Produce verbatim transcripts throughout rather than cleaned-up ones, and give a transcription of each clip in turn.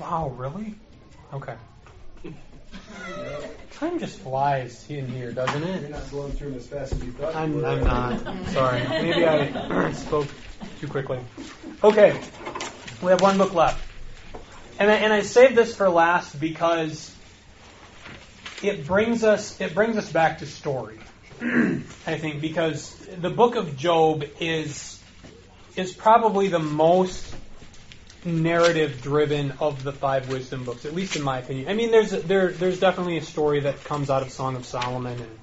Wow, really? Okay. Time just flies in here, doesn't it? You're not going through them as fast as you thought. I'm, you were. I'm not. Sorry. Maybe I spoke too quickly. Okay. We have one book left. And I, and I saved this for last because it brings us it brings us back to story. I think because the book of Job is is probably the most narrative driven of the five wisdom books, at least in my opinion. I mean, there's there there's definitely a story that comes out of Song of Solomon and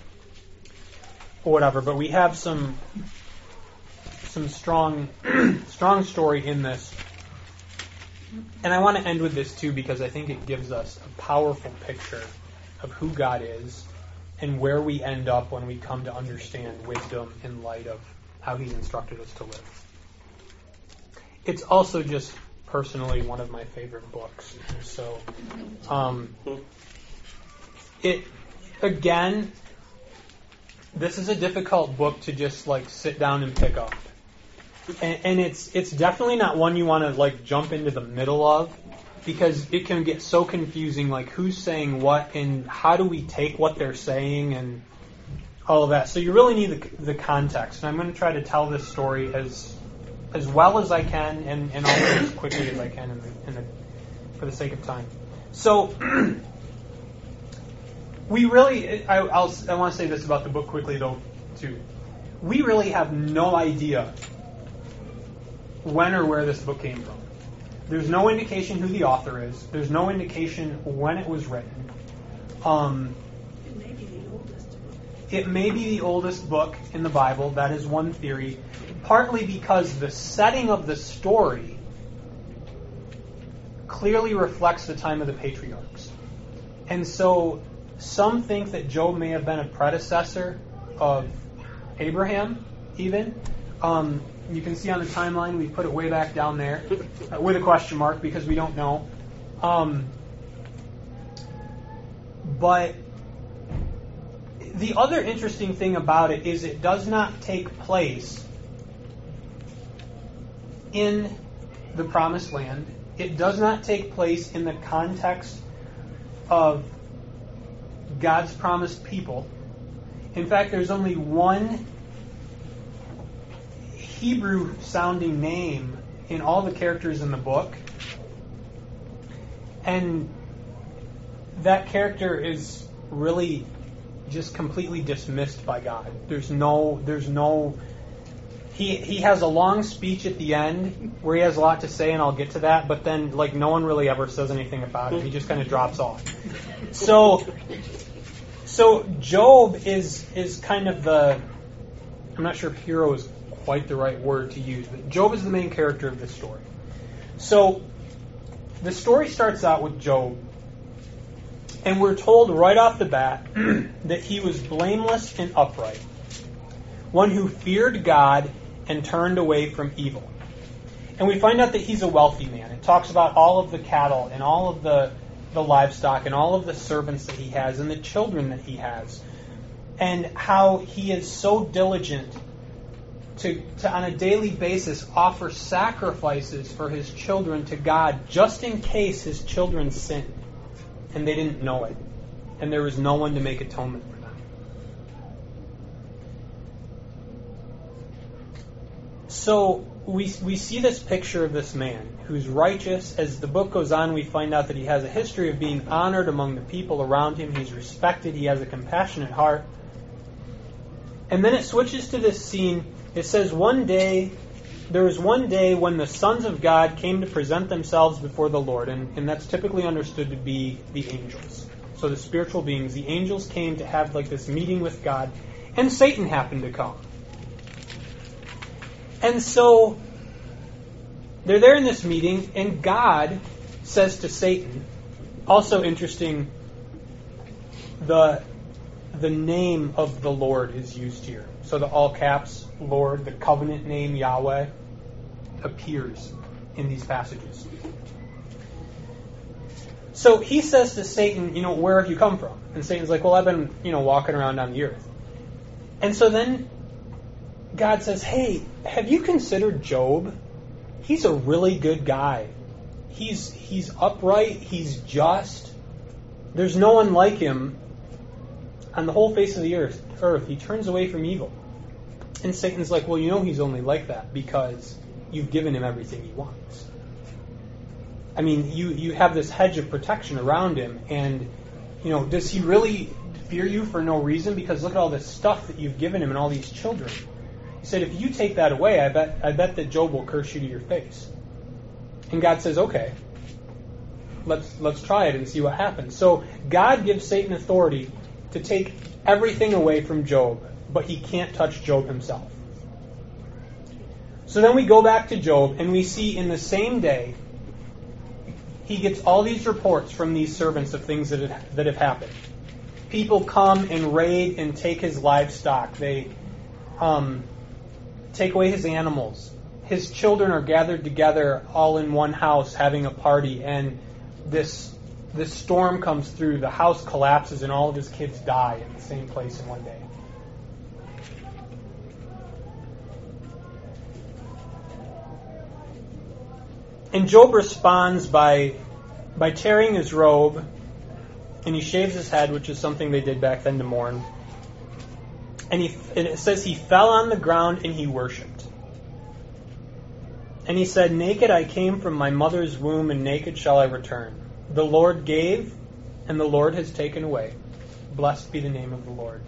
or whatever, but we have some some strong strong story in this. And I want to end with this too because I think it gives us a powerful picture of who God is and where we end up when we come to understand wisdom in light of how He's instructed us to live. It's also just personally one of my favorite books. So, um, it again, this is a difficult book to just like sit down and pick up, and, and it's it's definitely not one you want to like jump into the middle of because it can get so confusing. Like who's saying what and how do we take what they're saying and all of that. So you really need the, the context. And I'm going to try to tell this story as as well as I can and, and also as quickly as I can in the, in the, for the sake of time. So, we really, I, I'll, I want to say this about the book quickly though, too. We really have no idea when or where this book came from. There's no indication who the author is. There's no indication when it was written. Um, It may be the oldest book. It may be the oldest book in the Bible. That is one theory. Partly because the setting of the story clearly reflects the time of the patriarchs. And so some think that Job may have been a predecessor of Abraham, even. Um, you can see on the timeline, we put it way back down there uh, with a question mark because we don't know. Um, but the other interesting thing about it is it does not take place in the Promised Land. It does not take place in the context of God's promised people. In fact, there's only one Hebrew-sounding name in all the characters in the book. And that character is really just completely dismissed by God. There's no, there's no, he he has a long speech at the end where he has a lot to say, and I'll get to that, but then like no one really ever says anything about it. He just kind of drops off. So so Job is is kind of the, I'm not sure if hero is quite the right word to use, but Job is the main character of this story. So the story starts out with Job, and we're told right off the bat that he was blameless and upright, one who feared God and turned away from evil. And we find out that he's a wealthy man. It talks about all of the cattle and all of the, the livestock and all of the servants that he has and the children that he has, and how he is so diligent to, to on a daily basis offer sacrifices for his children to God just in case his children sinned and they didn't know it, and there was no one to make atonement for them. So we we see this picture of this man who's righteous. As the book goes on, we find out that he has a history of being honored among the people around him. He's respected. He has a compassionate heart. And then it switches to this scene. It says, one day, there was one day when the sons of God came to present themselves before the Lord. And, and that's typically understood to be the angels. So the spiritual beings, the angels came to have like this meeting with God. And Satan happened to come. And so they're there in this meeting, and God says to Satan, also interesting, the the name of the Lord is used here. So the all caps Lord, the covenant name Yahweh, appears in these passages. So he says to Satan, you know, where have you come from? And Satan's like, well, I've been, you know, walking around on the earth. And so then God says, hey, have you considered Job? He's a really good guy. He's he's upright, he's just. There's no one like him on the whole face of the earth. earth. He turns away from evil. And Satan's like, well, you know he's only like that because you've given him everything he wants. I mean, you, you have this hedge of protection around him, and, you know, does he really fear you for no reason? Because look at all this stuff that you've given him and all these children. He said, if you take that away, I bet I bet that Job will curse you to your face. And God says, okay, let's let's try it and see what happens. So God gives Satan authority to take everything away from Job, but he can't touch Job himself. So then we go back to Job, and we see in the same day, he gets all these reports from these servants of things that have, that have happened. People come and raid and take his livestock. They um, take away his animals. His children are gathered together all in one house having a party, and this this storm comes through. The house collapses, and all of his kids die in the same place in one day. And Job responds by by tearing his robe, and he shaves his head, which is something they did back then to mourn. And, he, and it says he fell on the ground and he worshipped. And he said, naked I came from my mother's womb, and naked shall I return. The Lord gave, and the Lord has taken away. Blessed be the name of the Lord.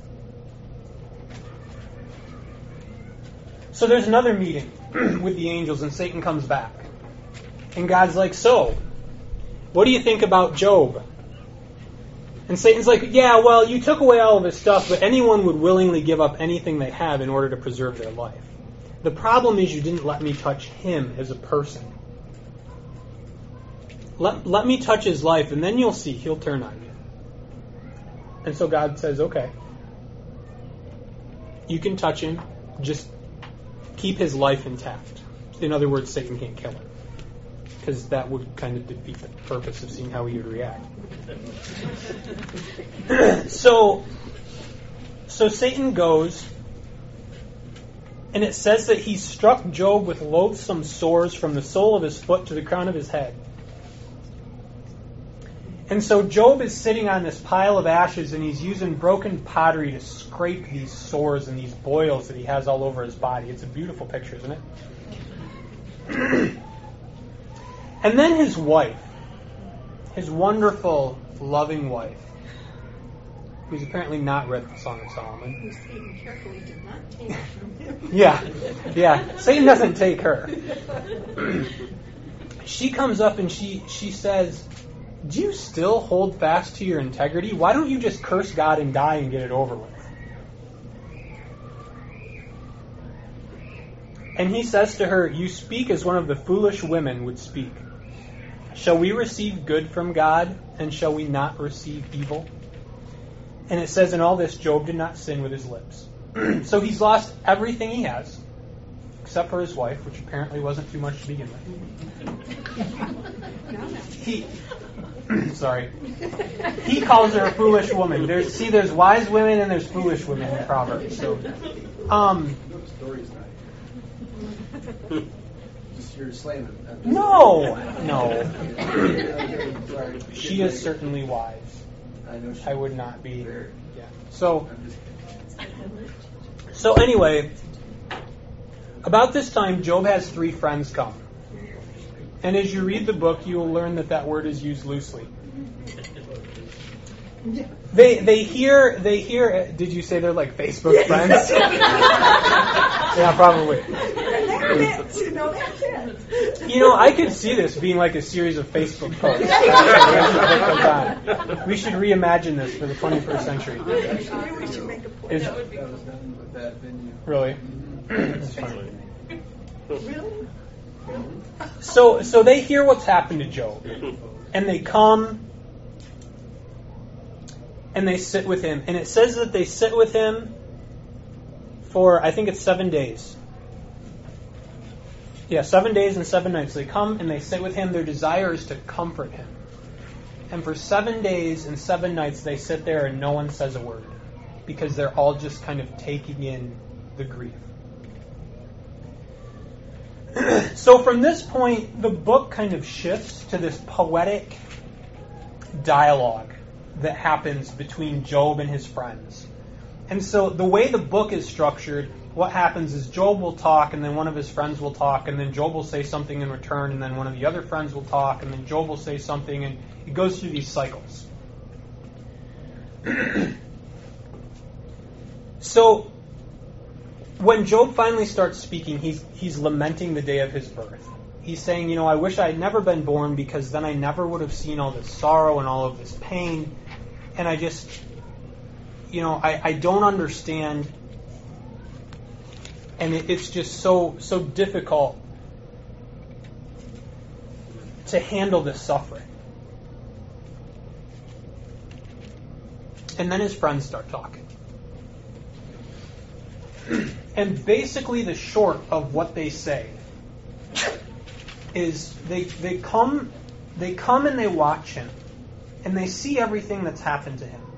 So there's another meeting with the angels, and Satan comes back. And God's like, so, what do you think about Job? And Satan's like, yeah, well, you took away all of his stuff, but anyone would willingly give up anything they have in order to preserve their life. The problem is you didn't let me touch him as a person. Let, let me touch his life, and then you'll see he'll turn on you. And so God says, okay, you can touch him, just keep his life intact. In other words, Satan can't kill him, because that would kind of defeat the purpose of seeing how he would react. so, so Satan goes, and it says that he struck Job with loathsome sores from the sole of his foot to the crown of his head. And so Job is sitting on this pile of ashes, and he's using broken pottery to scrape these sores and these boils that he has all over his body. It's a beautiful picture, isn't it? And then his wife, his wonderful, loving wife, who's apparently not read the Song of Solomon. Who's Satan carefully did not take from him. Yeah, yeah. Satan doesn't take her. She comes up and she, she says, do you still hold fast to your integrity? Why don't you just curse God and die and get it over with? And he says to her, you speak as one of the foolish women would speak. Shall we receive good from God, and shall we not receive evil? And it says in all this, Job did not sin with his lips. So he's lost everything he has, except for his wife, which apparently wasn't too much to begin with. He, sorry. He calls her a foolish woman. There's, see, there's wise women and there's foolish women in Proverbs. So, um, Just you're slamming. no, no. She is certainly wise. I know she I would not be. Yeah. So, so anyway, about this time, Job has three friends come. And as you read the book, you will learn that that word is used loosely. They they hear they hear. Did you say they're like Facebook friends? Yeah, probably. That's it. You know, that's it. You know, I could see this being like a series of Facebook posts. We should reimagine this for the twenty-first century. Maybe we should make a point. Is, that was done with that venue. really? That's funny. Really? So, so they hear what's happened to Job, and they come, and they sit with him. And it says that they sit with him for, I think it's seven days. Yeah, seven days and seven nights. They come and they sit with him. Their desire is to comfort him. And for seven days and seven nights, they sit there and no one says a word, because they're all just kind of taking in the grief. So from this point, the book kind of shifts to this poetic dialogue that happens between Job and his friends. And so the way the book is structured, what happens is Job will talk, and then one of his friends will talk, and then Job will say something in return, and then one of the other friends will talk, and then Job will say something, and it goes through these cycles. So when Job finally starts speaking, he's he's lamenting the day of his birth. He's saying, you know, I wish I had never been born, because then I never would have seen all this sorrow and all of this pain. And I just, you know, I, I don't understand. And it, it's just so so difficult to handle this suffering. And then his friends start talking. And basically the short of what they say is they they come they come and they watch him, and they see everything that's happened to him.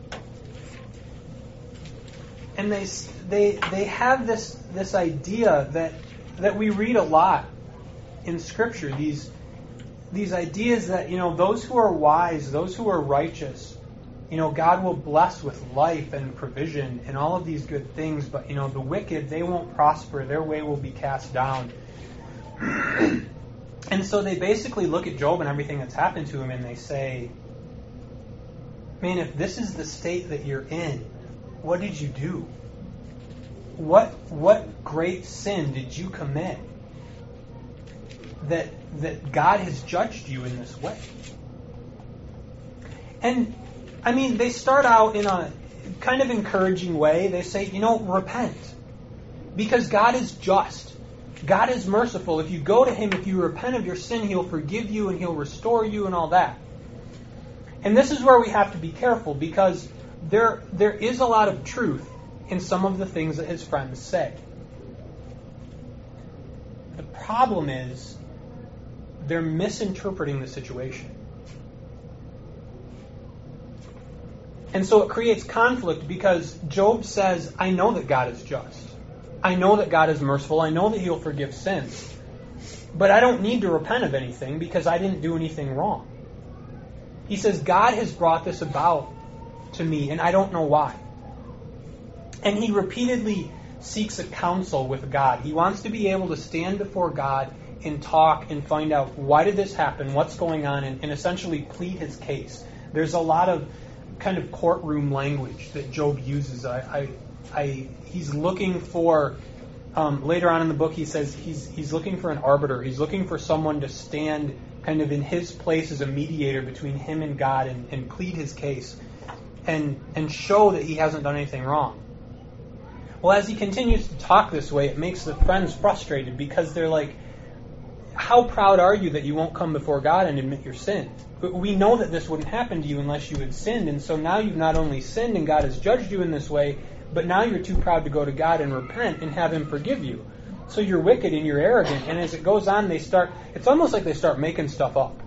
And they they they have this this idea that that we read a lot in Scripture, these these ideas that, you know, those who are wise, those who are righteous, you know, God will bless with life and provision and all of these good things, but, you know, the wicked, they won't prosper. Their way will be cast down. And so they basically look at Job and everything that's happened to him, and they say, man, if this is the state that you're in, what did you do? What what great sin did you commit that that God has judged you in this way? And I mean, they start out in a kind of encouraging way. They say, you know, repent. Because God is just. God is merciful. If you go to Him, if you repent of your sin, He'll forgive you and He'll restore you and all that. And this is where we have to be careful, because there there is a lot of truth in some of the things that his friends say. The problem is they're misinterpreting the situation. And so it creates conflict, because Job says, I know that God is just. I know that God is merciful. I know that He'll forgive sins. But I don't need to repent of anything because I didn't do anything wrong. He says, God has brought this about to me, and I don't know why. And he repeatedly seeks a counsel with God. He wants to be able to stand before God and talk and find out, why did this happen, what's going on, and, and essentially plead his case. There's a lot of kind of courtroom language that Job uses. I, I, I he's looking for, um, later on in the book, he says he's he's looking for an arbiter. He's looking for someone to stand kind of in his place as a mediator between him and God, and, and plead his case and and show that he hasn't done anything wrong. Well, as he continues to talk this way, it makes the friends frustrated, because they're like, how proud are you that you won't come before God and admit your sin? We know that this wouldn't happen to you unless you had sinned, and so now you've not only sinned and God has judged you in this way, but now you're too proud to go to God and repent and have Him forgive you. So you're wicked and you're arrogant, and as it goes on, they start, it's almost like they start making stuff up.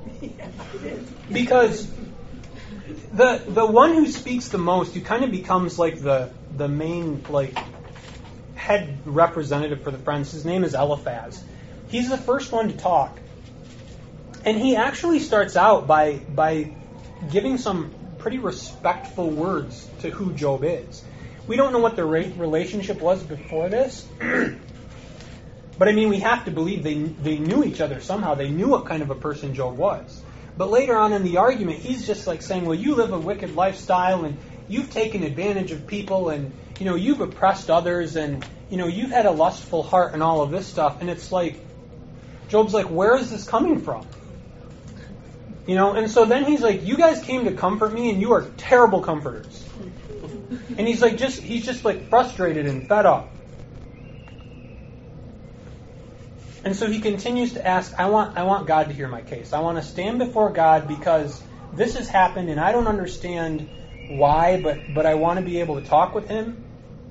Because the the one who speaks the most, who kind of becomes like the the main like head representative for the friends, his name is Eliphaz. He's the first one to talk. And he actually starts out by by giving some pretty respectful words to who Job is. We don't know what their relationship was before this. But I mean, we have to believe they they knew each other somehow. They knew what kind of a person Job was. But later on in the argument, he's just like saying, well, you live a wicked lifestyle, and you've taken advantage of people, and, you know, you've oppressed others, and, you know, you've had a lustful heart and all of this stuff. And it's like, Job's like, where is this coming from? You know, and so then he's like, you guys came to comfort me, and you are terrible comforters. And he's like, just he's just like frustrated and fed up. And so he continues to ask, I want I want God to hear my case. I want to stand before God because this has happened and I don't understand why, but, but I want to be able to talk with Him.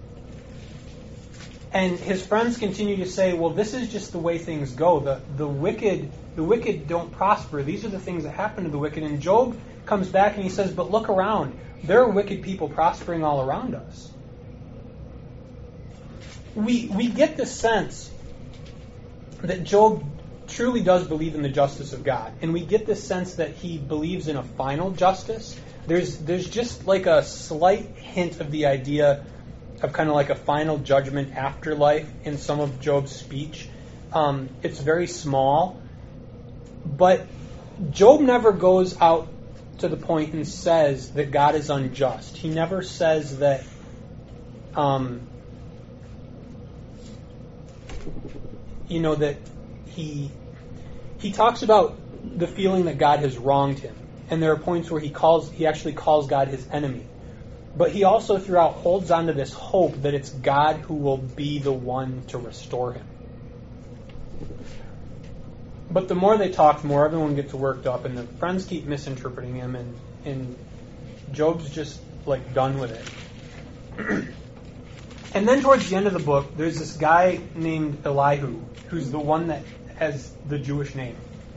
And his friends continue to say, well, this is just the way things go. The the wicked the wicked don't prosper. These are the things that happen to the wicked. And Job comes back and he says, but look around. There are wicked people prospering all around us. We we get the sense that Job truly does believe in the justice of God. And we get this sense that he believes in a final justice. There's there's just like a slight hint of the idea of kind of like a final judgment afterlife in some of Job's speech. Um, it's very small. But Job never goes out to the point and says that God is unjust. He never says that um, you know, that he he talks about the feeling that God has wronged him. And there are points where he calls he actually calls God his enemy. But he also throughout holds on to this hope that it's God who will be the one to restore him. But the more they talk, the more everyone gets worked up, and the friends keep misinterpreting him, and, and Job's just like done with it. And then towards the end of the book, there's this guy named Elihu, who's the one that has the Jewish name.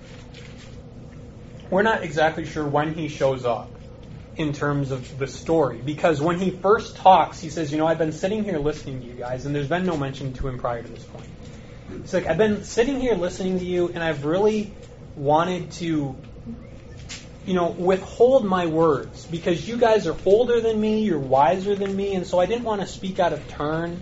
We're not exactly sure when he shows up in terms of the story, because when he first talks, he says, you know, I've been sitting here listening to you guys, and there's been no mention to him prior to this point. It's like, I've been sitting here listening to you, and I've really wanted to, you know, withhold my words, because you guys are older than me, you're wiser than me, and so I didn't want to speak out of turn.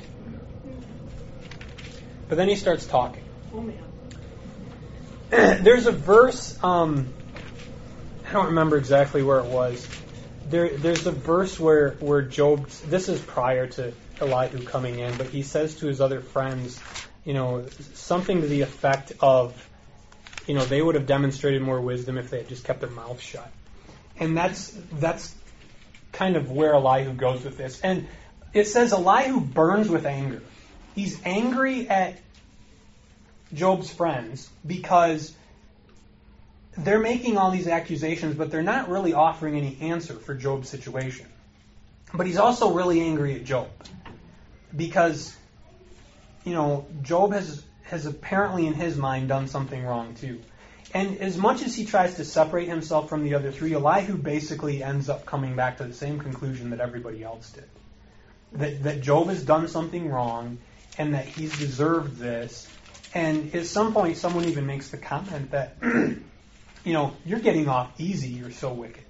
But then he starts talking. Oh, man. There's a verse, um, I don't remember exactly where it was. There, there's a verse where, where Job, this is prior to Elihu coming in, but he says to his other friends, you know, something to the effect of, you know, they would have demonstrated more wisdom if they had just kept their mouths shut. And that's that's kind of where Elihu goes with this. And it says Elihu burns with anger. He's angry at Job's friends because they're making all these accusations, but they're not really offering any answer for Job's situation. But he's also really angry at Job because, you know, Job has has apparently in his mind done something wrong too. And as much as he tries to separate himself from the other three, Elihu basically ends up coming back to the same conclusion that everybody else did. That, that Job has done something wrong and that he's deserved this. And at some point someone even makes the comment that, you know, you're getting off easy, you're so wicked.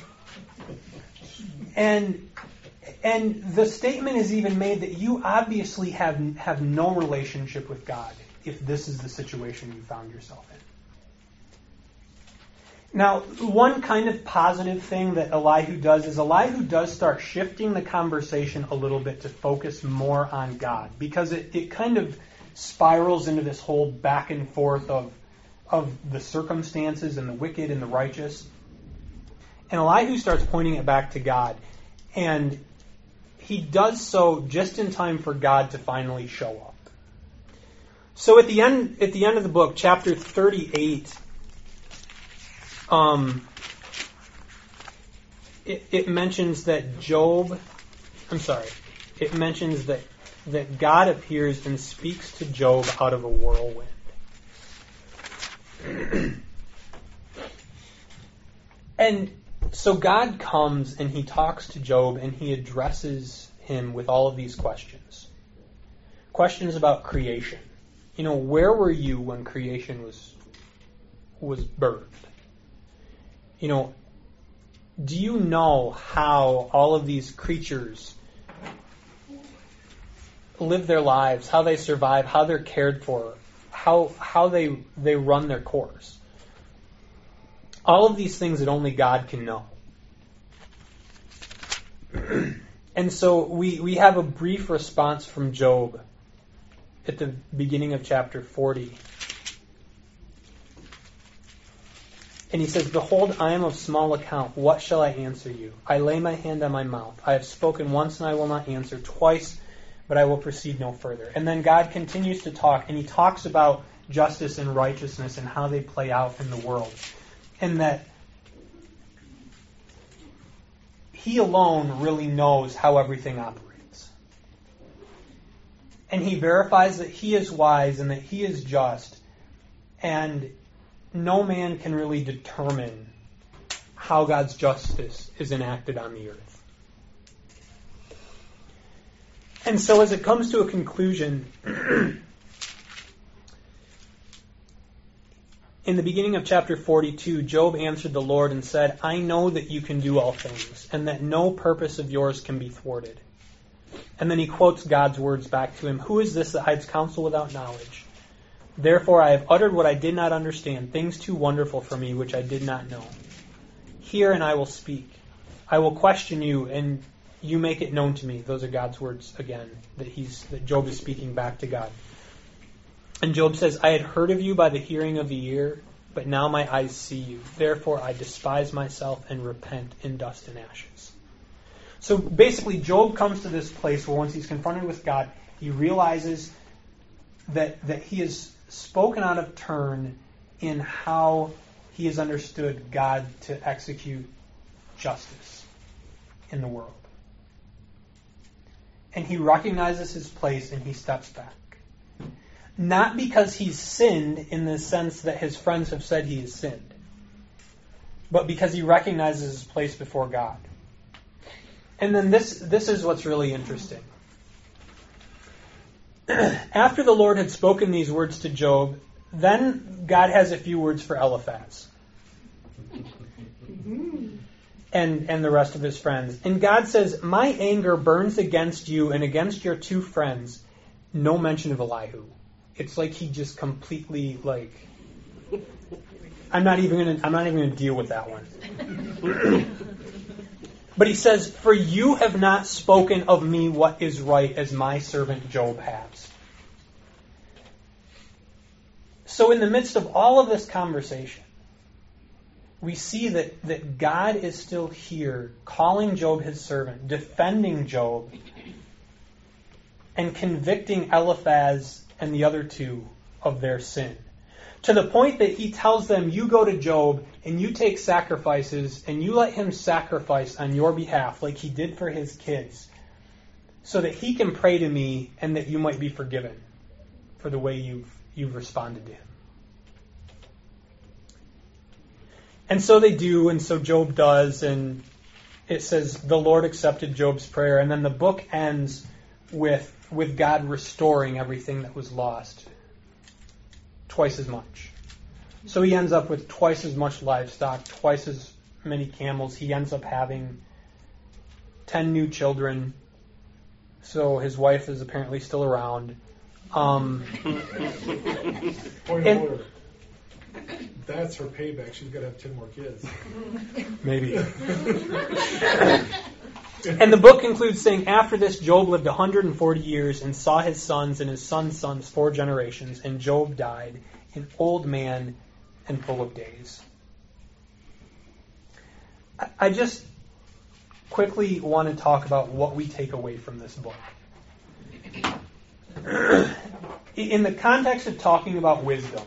And and the statement is even made that you obviously have have no relationship with God if this is the situation you found yourself in. Now, one kind of positive thing that Elihu does is Elihu does start shifting the conversation a little bit to focus more on God, because it, it kind of spirals into this whole back and forth of of the circumstances and the wicked and the righteous. And Elihu starts pointing it back to God. And he does so just in time for God to finally show up. So at the end at the end of the book, chapter thirty-eight, um, it, it mentions that Job, I'm sorry, it mentions that, that God appears and speaks to Job out of a whirlwind. And so God comes and he talks to Job and he addresses him with all of these questions. Questions about creation. You know, where were you when creation was was birthed? You know, do you know how all of these creatures live their lives, how they survive, how they're cared for, how how they they run their course? All of these things that only God can know. And so we, we have a brief response from Job at the beginning of chapter forty. And he says, "Behold, I am of small account. What shall I answer you? I lay my hand on my mouth. I have spoken once and I will not answer, twice, but I will proceed no further." And then God continues to talk, and he talks about justice and righteousness and how they play out in the world. And that he alone really knows how everything operates. And he verifies that he is wise and that he is just. And no man can really determine how God's justice is enacted on the earth. And so as it comes to a conclusion, in the beginning of chapter forty-two, Job answered the Lord and said, I know that you can do all things, and that no purpose of yours can be thwarted. And then he quotes God's words back to him, Who is this that hides counsel without knowledge? Therefore I have uttered what I did not understand, things too wonderful for me which I did not know. Hear and I will speak. I will question you, and you make it known to me. Those are God's words again, that he's that Job is speaking back to God. And Job says, I had heard of you by the hearing of the ear, but now my eyes see you. Therefore I despise myself and repent in dust and ashes. So basically, Job comes to this place where once he's confronted with God, he realizes that that he has spoken out of turn in how he has understood God to execute justice in the world. And he recognizes his place and he steps back. Not because he's sinned in the sense that his friends have said he has sinned, but because he recognizes his place before God. And then this, this is what's really interesting. After the Lord had spoken these words to Job, then God has a few words for Eliphaz and, and the rest of his friends. And God says, my anger burns against you and against your two friends. No mention of Elihu. It's like he just completely, like, I'm not even gonna I'm not even gonna deal with that one. But he says, for you have not spoken of me what is right, as my servant Job has. So in the midst of all of this conversation, we see that, that God is still here, calling Job his servant, defending Job, and convicting Eliphaz and the other two of their sin. To the point that he tells them, you go to Job and you take sacrifices and you let him sacrifice on your behalf like he did for his kids, so that he can pray to me and that you might be forgiven for the way you've, you've responded to him. And so they do, and so Job does, and it says the Lord accepted Job's prayer, and then the book ends with, with God restoring everything that was lost. Twice as much. So he ends up with twice as much livestock, twice as many camels. He ends up having ten new children. So his wife is apparently still around. Um, Point and, of order. That's her payback. She's got to have ten more kids. Maybe. And the book concludes saying, after this, Job lived one hundred forty years and saw his sons and his sons' sons four generations, and Job died an old man and full of days. I just quickly want to talk about what we take away from this book. In the context of talking about wisdom,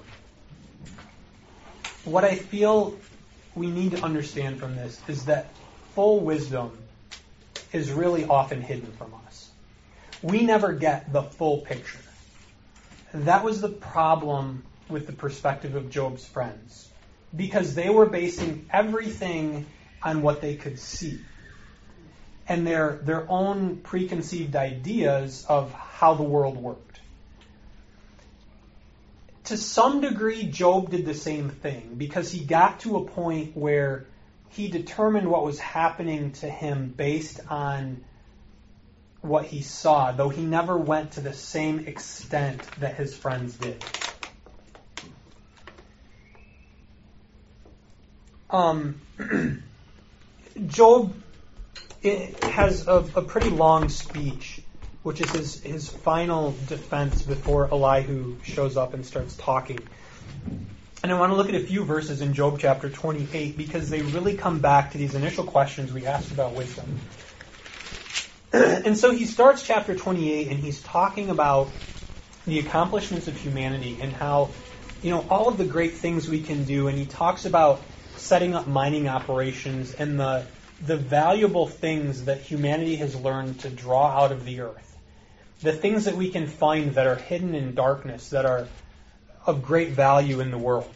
what I feel we need to understand from this is that full wisdom is really often hidden from us. We never get the full picture. That was the problem with the perspective of Job's friends, because they were basing everything on what they could see and their their own preconceived ideas of how the world worked. To some degree, Job did the same thing, because he got to a point where he determined what was happening to him based on what he saw, though he never went to the same extent that his friends did. Um, Job it has a, a pretty long speech, which is his, his final defense before Elihu shows up and starts talking. And I want to look at a few verses in Job chapter twenty-eight, because they really come back to these initial questions we asked about wisdom. And so he starts chapter twenty-eight, and he's talking about the accomplishments of humanity and how, you know, all of the great things we can do. And he talks about setting up mining operations and the the valuable things that humanity has learned to draw out of the earth. The things that we can find that are hidden in darkness, that are of great value in the world.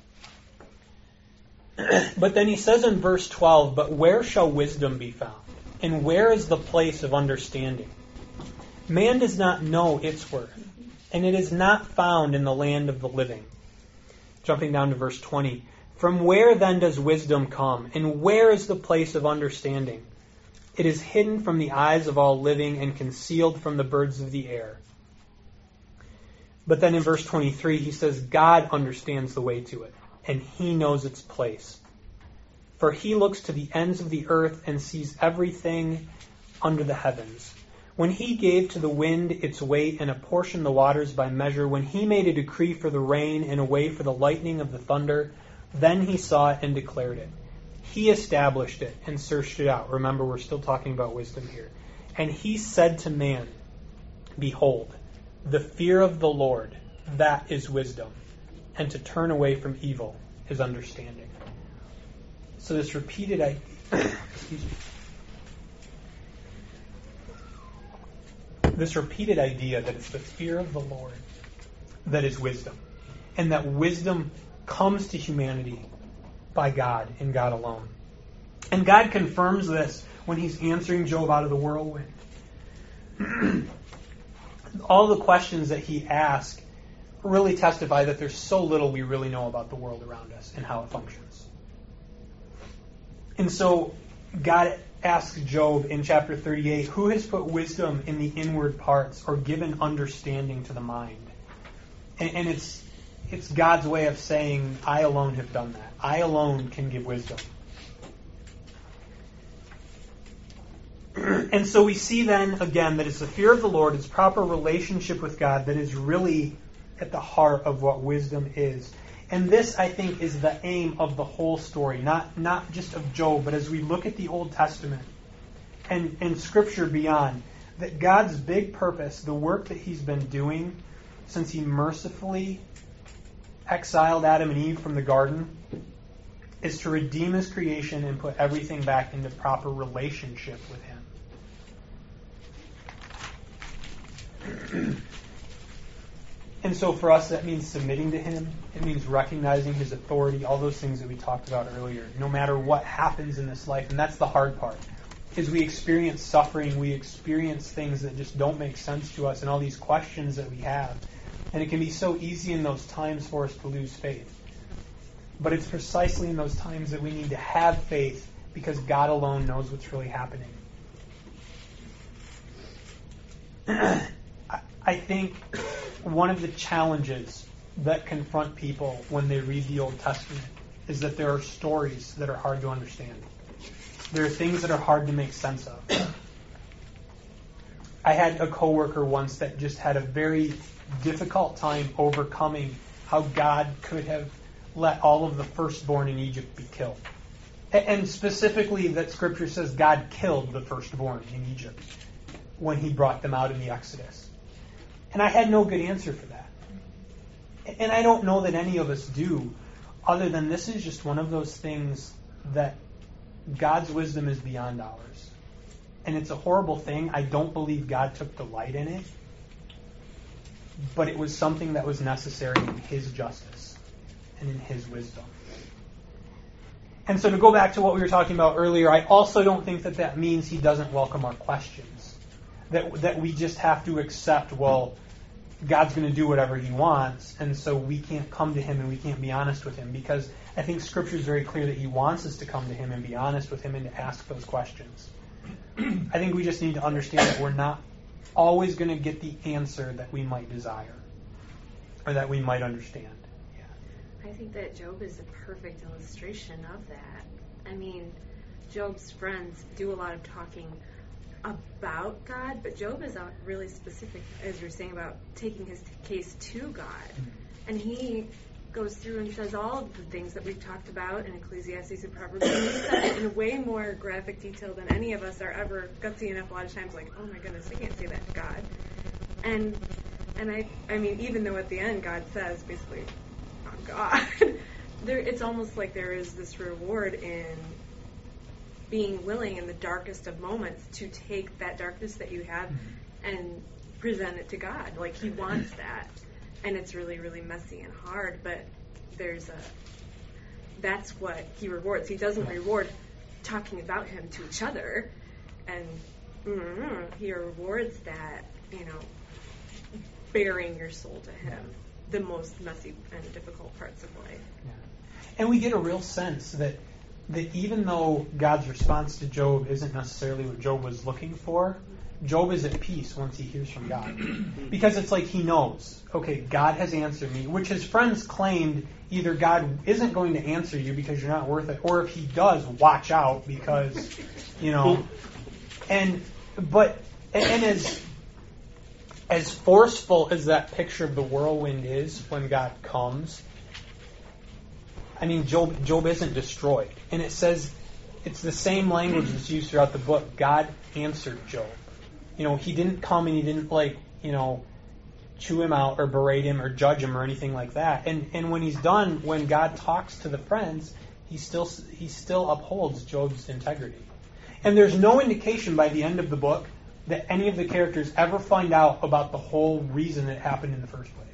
But then he says in verse twelve, but where shall wisdom be found? And where is the place of understanding? Man does not know its worth, and it is not found in the land of the living. jumping down to verse twenty. From where then does wisdom come, and where is the place of understanding? It is hidden from the eyes of all living and concealed from the birds of the air. But then in verse twenty-three, he says, God understands the way to it, and he knows its place. For he looks to the ends of the earth and sees everything under the heavens. When he gave to the wind its weight and apportioned the waters by measure, when he made a decree for the rain and a way for the lightning of the thunder, then he saw it and declared it. He established it and searched it out. Remember, we're still talking about wisdom here. And he said to man, behold, the fear of the Lord, that is wisdom, and to turn away from evil is understanding. So this repeated idea, excuse me, this repeated idea that it's the fear of the Lord that is wisdom, and that wisdom comes to humanity by God and God alone. And God confirms this when he's answering Job out of the whirlwind. All the questions that he asks really testify that there's so little we really know about the world around us and how it functions. And so God asks Job in chapter thirty-eight, who has put wisdom in the inward parts or given understanding to the mind? And, and it's it's God's way of saying, I alone have done that. I alone can give wisdom. And so we see then, again, that it's the fear of the Lord, it's proper relationship with God that is really at the heart of what wisdom is. And this, I think, is the aim of the whole story, not, not just of Job, but as we look at the Old Testament and, and Scripture beyond, that God's big purpose, the work that he's been doing since he mercifully exiled Adam and Eve from the garden, is to redeem his creation and put everything back into proper relationship with him. And so for us, that means submitting to him. It means recognizing his authority, all those things that we talked about earlier. No matter what happens in this life, and that's the hard part, is we experience suffering, we experience things that just don't make sense to us, and all these questions that we have. And it can be so easy in those times for us to lose faith. But it's precisely in those times that we need to have faith, because God alone knows what's really happening. I think one of the challenges that confront people when they read the Old Testament is that there are stories that are hard to understand. There are things that are hard to make sense of. I had a coworker once that just had a very difficult time overcoming how God could have let all of the firstborn in Egypt be killed. And specifically that Scripture says God killed the firstborn in Egypt when he brought them out in the Exodus. And I had no good answer for that. And I don't know that any of us do, other than this is just one of those things that God's wisdom is beyond ours. And it's a horrible thing. I don't believe God took delight in it. But it was something that was necessary in his justice and in his wisdom. And so to go back to what we were talking about earlier, I also don't think that that means he doesn't welcome our questions. That that we just have to accept, well, God's going to do whatever he wants, and so we can't come to him and we can't be honest with him, because I think Scripture is very clear that he wants us to come to him and be honest with him and to ask those questions. I think we just need to understand that we're not always going to get the answer that we might desire or that we might understand. I think that Job is a perfect illustration of that. I mean, Job's friends do a lot of talking about God, but Job is really specific, as you're saying, about taking his case to God. And he goes through and says all of the things that we've talked about in Ecclesiastes and Proverbs, and he says it in a way more graphic detail than any of us are ever gutsy enough a lot of times, like, oh my goodness, I can't say that to God. And and I I mean, even though at the end God says, basically, oh God, there, it's almost like there is this reward in being willing in the darkest of moments to take that darkness that you have and present it to God. Like, he wants that. And it's really, really messy and hard, but there's a, that's what he rewards. He doesn't reward talking about him to each other, and mm, he rewards that, you know, bearing your soul to him the most messy and difficult parts of life. Yeah. And we get a real sense that that even though God's response to Job isn't necessarily what Job was looking for, Job is at peace once he hears from God. Because it's like he knows, okay, God has answered me, which his friends claimed either God isn't going to answer you because you're not worth it, or if he does, watch out because, you know, and, but, and, and as, as forceful as that picture of the whirlwind is when God comes, I mean, Job, Job isn't destroyed. And it says, it's the same language that's used throughout the book. God answered Job. You know, he didn't come and he didn't, like, you know, chew him out or berate him or judge him or anything like that. And and when he's done, when God talks to the friends, he still he still upholds Job's integrity. And there's no indication by the end of the book that any of the characters ever find out about the whole reason it happened in the first place.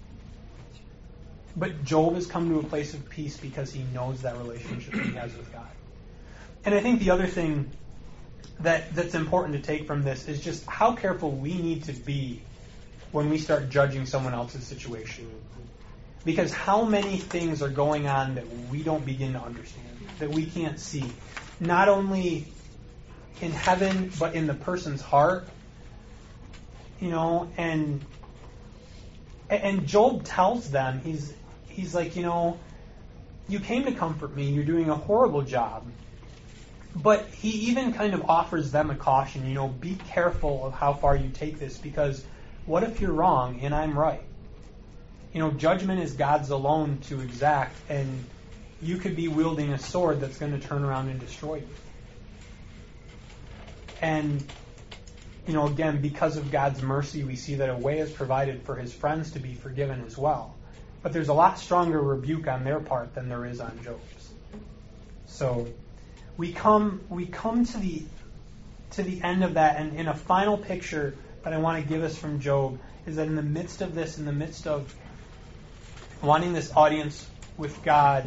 But Job has come to a place of peace because he knows that relationship that he has with God. And I think the other thing that that's important to take from this is just how careful we need to be when we start judging someone else's situation. Because how many things are going on that we don't begin to understand, that we can't see. Not only in heaven, but in the person's heart. You know, and and Job tells them, he's he's like, you know, you came to comfort me, you're doing a horrible job. But he even kind of offers them a caution, you know, be careful of how far you take this, because what if you're wrong and I'm right? You know, judgment is God's alone to exact, and you could be wielding a sword that's going to turn around and destroy you. And, you know, again, because of God's mercy, we see that a way is provided for his friends to be forgiven as well. But there's a lot stronger rebuke on their part than there is on Job's. So we come we come to the to the end of that, and in a final picture that I want to give us from Job is that in the midst of this, in the midst of wanting this audience with God,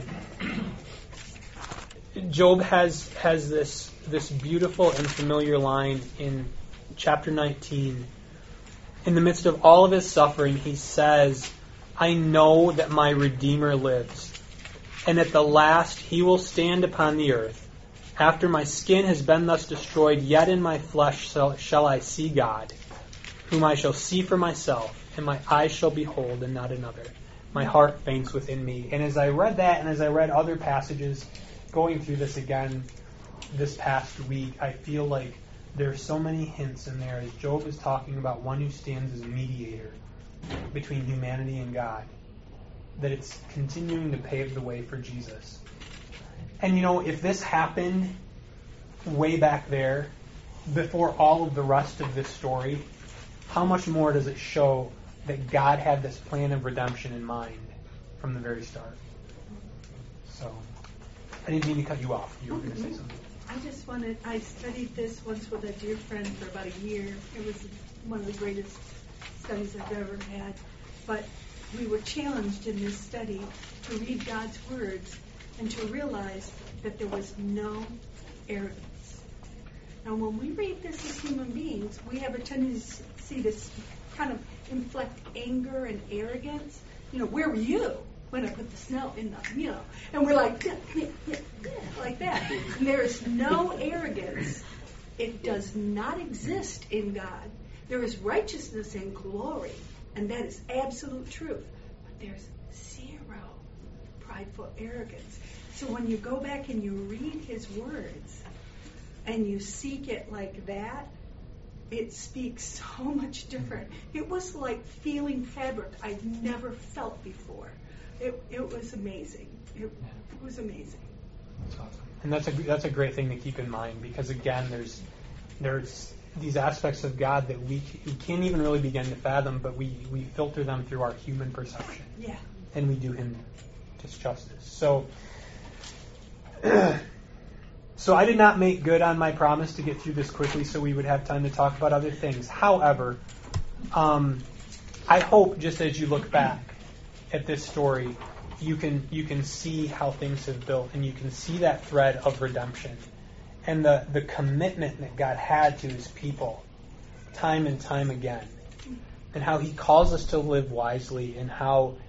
Job has has this this beautiful and familiar line in chapter nineteen. In the midst of all of his suffering, he says, I know that my Redeemer lives, and at the last he will stand upon the earth. After my skin has been thus destroyed, yet in my flesh shall I see God, whom I shall see for myself, and my eyes shall behold, and not another. My heart faints within me. And as I read that, and as I read other passages, going through this again this past week, I feel like there's so many hints in there as Job is talking about one who stands as mediator between humanity and God, that it's continuing to pave the way for Jesus. And you know, if this happened way back there, before all of the rest of this story, how much more does it show that God had this plan of redemption in mind from the very start? So, I didn't mean to cut you off. You were going to say something. I just wanted, I studied this once with a dear friend for about a year. It was one of the greatest studies I've ever had. But we were challenged in this study to read God's words and to realize that there was no arrogance. Now, when we read this as human beings, we have a tendency to kind of inflect anger and arrogance. You know, where were you when I put the snow in the, you know? And we're like, yeah, yeah, yeah, yeah, like that. And there is no arrogance. It does not exist in God. There is righteousness and glory, and that is absolute truth. But there's zero prideful arrogance. So when you go back and you read his words and you seek it like that, it speaks so much different. It was like feeling fabric I'd never felt before. It it was amazing. It, it was amazing. That's awesome. And that's a that's a great thing to keep in mind, because again, there's there's these aspects of God that we we can't even really begin to fathom, but we, we filter them through our human perception. Yeah. And we do him disjustice. So So I did not make good on my promise to get through this quickly so we would have time to talk about other things. However, um, I hope just as you look back at this story, you can you can see how things have built, and you can see that thread of redemption and the, the commitment that God had to his people time and time again, and how he calls us to live wisely, and how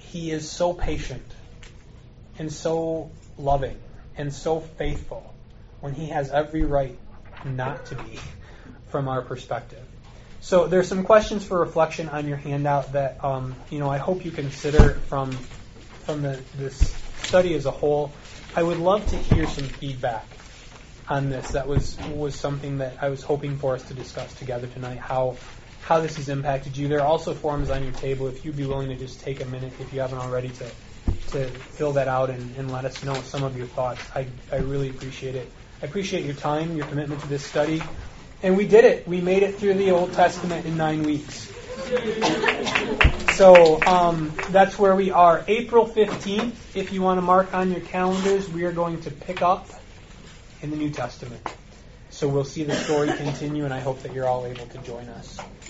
He is so patient and so loving and so faithful when He has every right not to be from our perspective. So there's some questions for reflection on your handout that um, you know I hope you consider from from the, this study as a whole. I would love to hear some feedback on this. That was was something that I was hoping for us to discuss together tonight, how how this has impacted you. There are also forms on your table if you'd be willing to just take a minute, if you haven't already, to to fill that out and, and let us know some of your thoughts. I, I really appreciate it. I appreciate your time, your commitment to this study. And we did it. We made it through the Old Testament in nine weeks. So um, that's where we are. April fifteenth, if you want to mark on your calendars, we are going to pick up in the New Testament. So we'll see the story continue, and I hope that you're all able to join us.